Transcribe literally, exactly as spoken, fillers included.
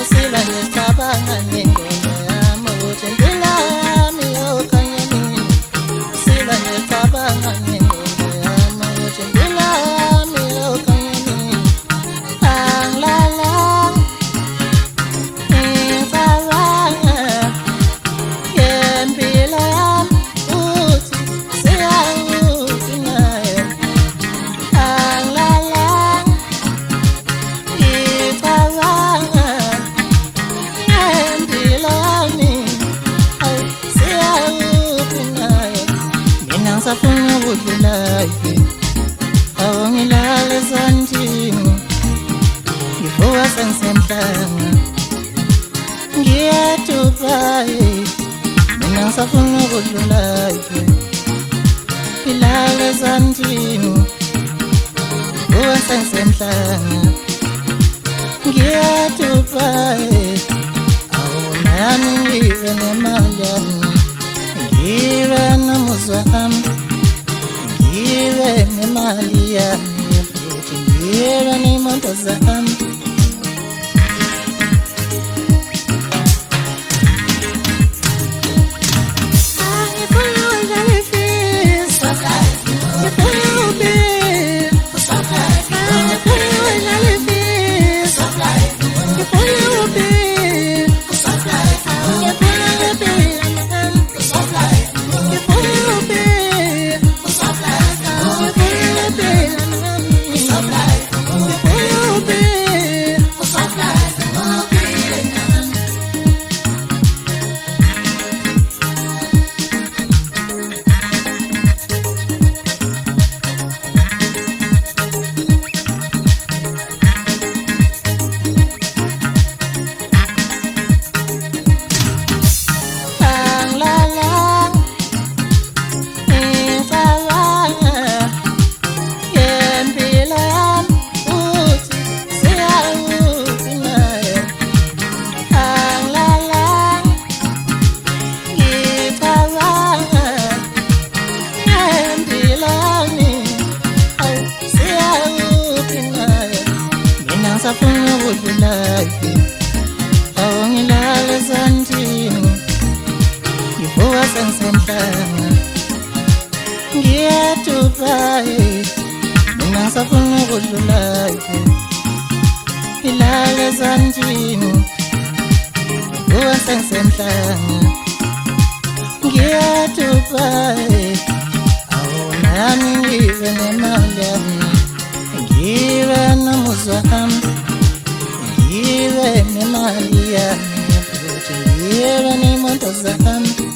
Sila ngicabanga ngengoma yami ukuthi impilo yami yokhanya nini. Sila ngicabanga ngengoma yami ukuthi impilo yami yokhanya nini. Angilala ngicabanga ngempilo yami ukuthi siyakuphi nayo. Angilala ngicabanga safuna ukudlulayo awangilale sandini ngivuka sengisemhlanga ngiyathupaye mina safuna ukudlulayo ngilale sandini ngivuka sengisemhlanga ngiyathupaye awunami ngibe nemali yami ngibe nomuzwa wami ngibe nemali yami futhi ngibe nemoto zami. Safuna ukudlulayo awangilale sandini ngivuka sengisemhlanga ngiyathupaye mina safuna ukudlulayo ngilale sandini ngivuka sengisemhlanga ngiyathupaye awunami ngibe nemali yami ngibe nomuzwa wami ngibe nemali yami futhi ngibe nemoto zami.